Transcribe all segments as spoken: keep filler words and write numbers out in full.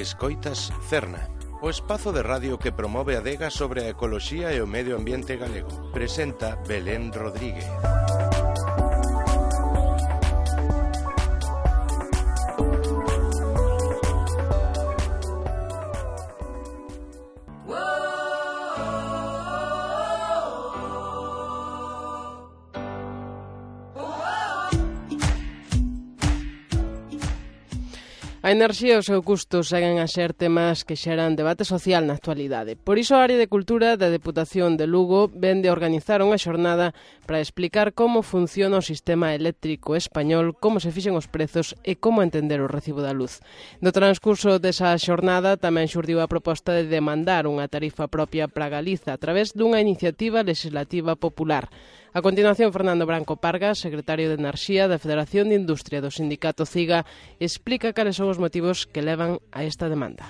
Escoitas Cerna, o espazo de radio que promove a adega sobre a ecoloxía e o medio ambiente galego. Presenta Belén Rodríguez. A enerxía e o seu custo seguen a ser temas que xeran debate social na actualidade. Por iso a área de Cultura da Deputación de Lugo vén de organizar unha xornada para explicar como funciona o sistema eléctrico español, como se fixen os prezos e como entender o recibo da luz. No transcurso desa xornada tamén xurdiu a proposta de demandar unha tarifa propia para Galiza a través dunha iniciativa legislativa popular. A continuación, Fernando Branco Parga, secretario de Enerxía da Federación de Industria do Sindicato CIGA, explica cales son os motivos que levan a esta demanda.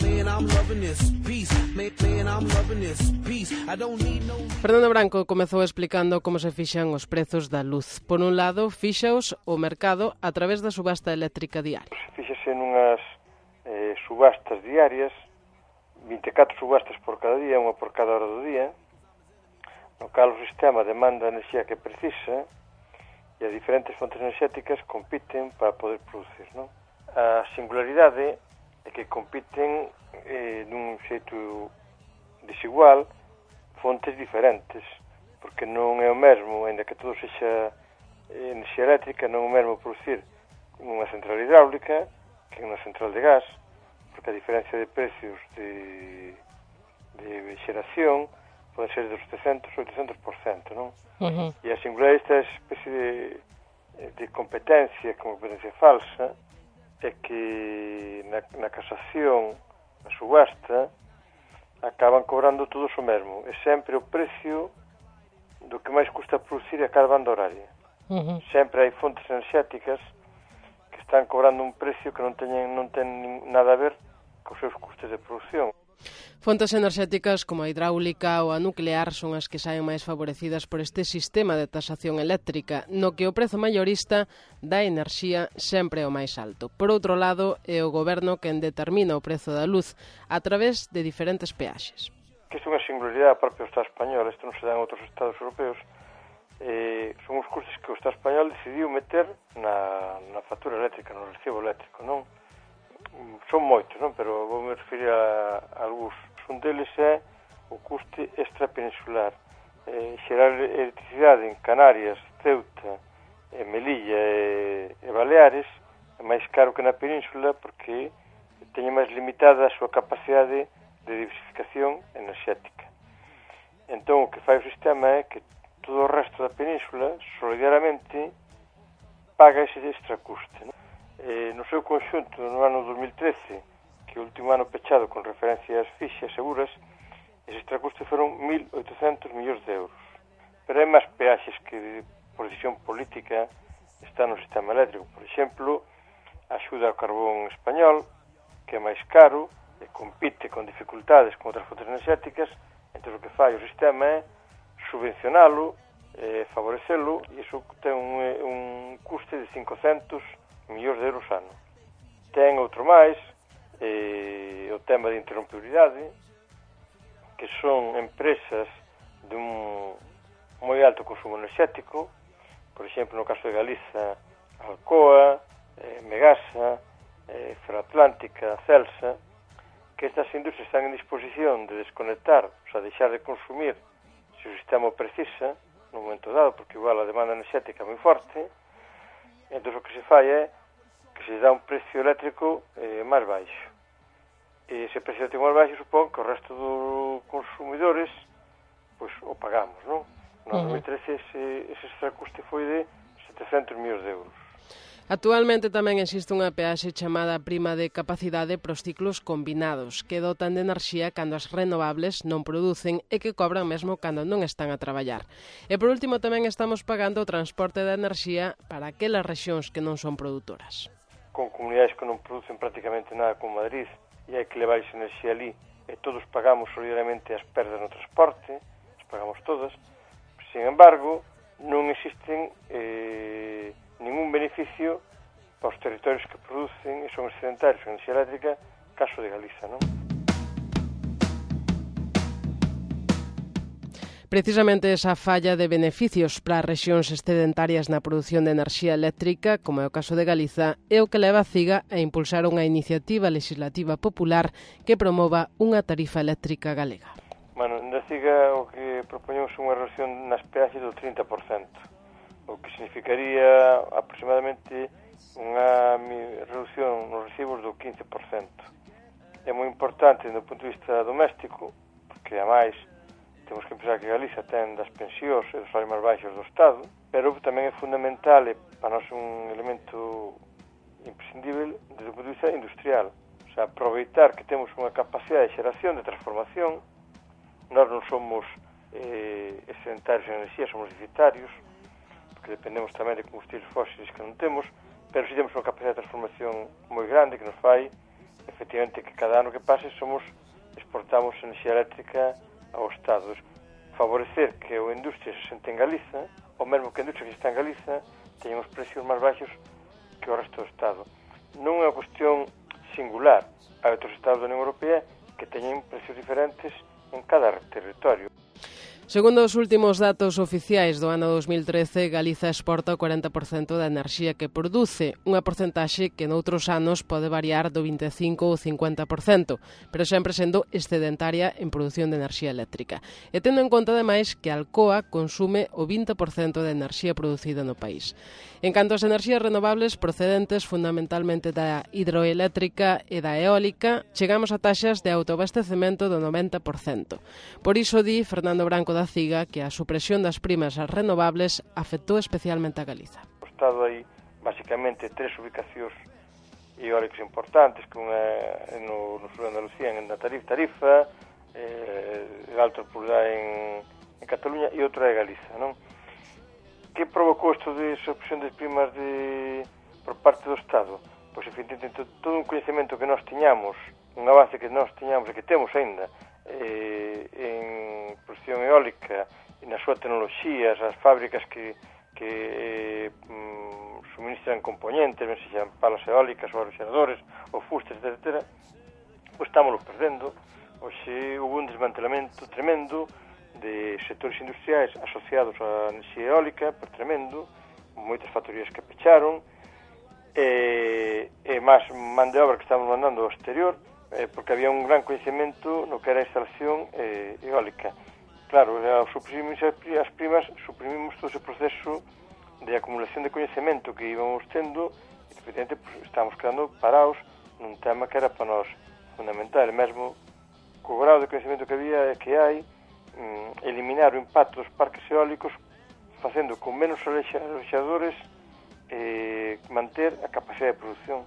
Fernando Branco comezou explicando como se fixan os prezos da luz. Por un lado, fixaos o mercado a través da subasta eléctrica diaria. Fíxase nunhas eh, subastas diarias, vinte e catro subastas por cada día, unha por cada hora do día, no cal o sistema demanda a enerxía que precisa e as diferentes fontes enerxéticas compiten para poder producir, non? A singularidade é que compiten eh, dun xeito desigual fontes diferentes, porque non é o mesmo, ainda que todo sexa enerxía eléctrica, non é o mesmo producir nunha central hidráulica que nunha central de gas, porque a diferencia de precios de, de xeración poden ser de setecentos a oitocentos por cento, non? Uh-huh. E a singular esta especie de, de competencia, como competencia falsa, é que na, na casación, na subasta, acaban cobrando todos o mesmo. É sempre o precio do que máis custa producir a cada banda horaria. Uh-huh. Sempre hai fontes enerxéticas que están cobrando un precio que non teñen non ten nada a ver cos seus custes de produción. Fontes enerxéticas como a hidráulica ou a nuclear son as que saen máis favorecidas por este sistema de tasación eléctrica, no que o prezo maiorista da enerxía sempre é o máis alto. Por outro lado, é o goberno quen determina o prezo da luz a través de diferentes peaxes. Que isto é unha singularidade propia do Estado español, isto non se dá en outros estados europeos. Eh, son os custos que o Estado español decidiu meter na, na factura eléctrica, no recibo eléctrico, non? Son moitos, non? Pero vou me referir a, a algúns. Un deles é o custe extrapeninsular. Eh, xerar electricidade en Canarias, Ceuta, e Melilla e, e Baleares é máis caro que na península porque teñe máis limitada a súa capacidade de diversificación enerxética. Entón, o que fai o sistema é que todo o resto da península solidariamente paga ese extracuste, non? Eh, no seu conxunto, no ano dos mil trece, que é o último ano pechado con referencias fixas seguras, ese extracuste foron mil oitocentos millóns de euros. Pero hai máis peaxes que, por decisión política, están no sistema eléctrico. Por exemplo, a axuda ao carbón español, que é máis caro, e compite con dificultades con outras fontes enerxéticas, entón o que fai o sistema é subvencionalo, eh, favorecelo, e iso ten un, un custe de cincocentos millóns de euros ano. Ten outro máis, eh, o tema de interrompibilidade, que son empresas de un moi alto consumo enerxético, por exemplo, no caso de Galiza, Alcoa, eh, Megasa, eh, Ferroatlántica, Celsa, que estas industrias están en disposición de desconectar, o sea, deixar de consumir se o sistema o precisa, no momento dado, porque igual a demanda enerxética é moi forte. Entón, o que se fai é que se dá un precio eléctrico eh, máis baixo. E ese precio eléctrico máis baixo supón que o resto dos consumidores pois o pagamos, non? No uh-huh. dos mil trece ese, ese extracuste foi de setecentos millóns de euros. Actualmente tamén existe unha peaxe chamada prima de capacidade para os ciclos combinados, que dotan de enerxía cando as renovables non producen e que cobran mesmo cando non están a traballar. E por último tamén estamos pagando o transporte de enerxía para aquelas rexións que non son produtoras. Con comunidades que non producen prácticamente nada como Madrid, e hai que levar esa enerxía ali, e todos pagamos solidariamente as perdas no transporte, as pagamos todas. Sin embargo, non existen eh, ningún beneficio para os territorios que producen e son excedentarios en enerxía eléctrica caso de Galiza, non? Precisamente esa falla de beneficios para as rexións excedentarias na produción de enerxía eléctrica, como é o caso de Galiza, é o que leva a CIGA a impulsar unha iniciativa legislativa popular que promova unha tarifa eléctrica galega. Bueno, na CIGA o que propoñemos unha reducción nas peaxes do trinta por cento, o que significaría aproximadamente unha reducción nos recibos do quince por cento. É moi importante do punto de vista doméstico, porque, ademais, temos que pensar que Galiza ten das pensións e dos salarios máis baixos do Estado, pero tamén é fundamental e para nós un elemento imprescindible desde o punto de vista industrial. O sea, aproveitar que temos unha capacidade de xeración, de transformación. Nós non somos eh, excedentarios en enerxía, somos deficitarios, porque dependemos tamén de combustibles fósiles que non temos, pero si temos unha capacidade de transformación moi grande que nos fai, efectivamente, que cada ano que pase somos exportamos enerxía eléctrica ao Estado. Favorecer que a industria se sente en Galiza, ou mesmo que a industria que está en Galiza teña uns precios máis baixos que o resto do Estado. Non é unha cuestión singular. Hai outros Estados da Unión Europea que teñen precios diferentes en cada territorio. Segundo os últimos datos oficiais do ano dos mil trece, Galiza exporta o cuarenta por cento da enerxía que produce, unha porcentaxe que noutros anos pode variar do vinte e cinco ou cincuenta por cento, pero sempre sendo excedentaria en produción de enerxía eléctrica. E tendo en conta, ademais, que Alcoa consume o vinte por cento da enerxía producida no país. En canto ás enerxías renovables procedentes fundamentalmente da hidroeléctrica e da eólica, chegamos a taxas de autoabastecemento do noventa por cento. Por iso di Fernando Branco da CIGA que a supresión das primas ás renovables afectou especialmente a Galiza. O Estado hai basicamente tres ubicacións eólicas importantes, que unha no, no sur de Andalucía, en na Tarifa, Tarifa eh, el Alto Empordà en, en Cataluña, e outra é Galiza, non? Que provocou isto de supresión das primas de, por parte do Estado? Pois, efectivamente, todo un coñecemento que nós tiñamos, un avance que nós tiñamos e que temos aínda eh, en produción eólica e nas súas tecnoloxías, as fábricas que, que eh, mm, suministran componentes, ben sexan palas eólicas ou aeroxeradores ou fustes, etcétera, pois estamos perdendo. Hoxe houve un desmantelamento tremendo de sectores industriais asociados á enerxía eólica, por tremendo, moitas factorías que pecharon, e, e máis man de obra que estamos mandando ao exterior, eh, porque había un gran coñecemento no que era a instalación eh, eólica. Claro, ao suprimir as primas, suprimimos todo ese proceso de acumulación de coñecemento que íbamos tendo, e efectivamente pues, estamos quedando parados nun tema que era para nós fundamental, mesmo co grado de coñecemento que había e que hai, eliminar o impacto dos parques eólicos facendo con menos alexadores e eh, manter a capacidade de produción.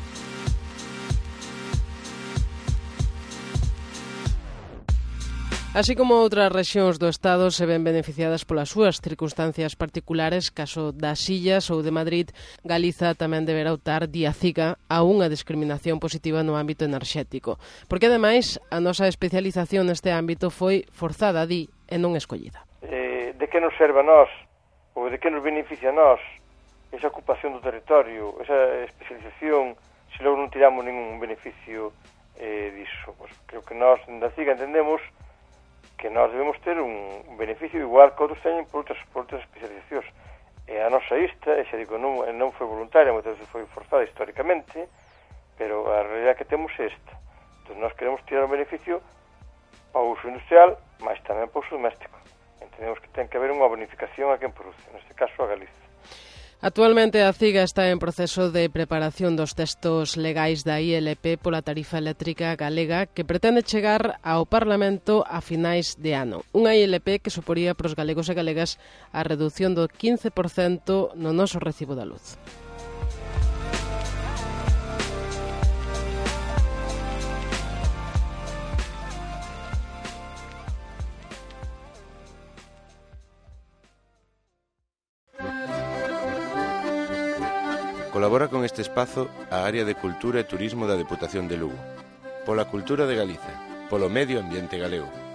Así como outras rexións do Estado se ven beneficiadas polas súas circunstancias particulares, caso das Illas ou de Madrid, Galiza tamén deberá optar, di a CIGA, a unha discriminación positiva no ámbito enerxético. Porque, ademais, a nosa especialización neste ámbito foi forzada, di, e non escollida. Eh, de que nos serve a nós, ou de que nos beneficia a nós, esa ocupación do territorio, esa especialización, se logo non tiramos ningún beneficio eh, disso. Pues, creo que nós, na CIGA, entendemos que nós debemos ter un beneficio igual que outros teñen por outras, por outras especializacións. E a nosa ista, e xa digo, non, non foi voluntaria, moitas veces foi forzada históricamente, pero a realidade que temos é esta. Entón, nós queremos tirar un beneficio para o uso industrial, mas tamén para o uso doméstico. Entendemos que ten que haber unha bonificación a quen produce, neste caso a Galiza. Actualmente a CIGA está en proceso de preparación dos textos legais da I L P pola tarifa eléctrica galega que pretende chegar ao Parlamento a finais de ano. Unha I L P que suporía para os galegos e galegas a reducción do quince por cento no noso recibo da luz. Colabora con este espazo a Área de Cultura e Turismo da Deputación de Lugo. Pola cultura de Galiza, polo medio ambiente galego.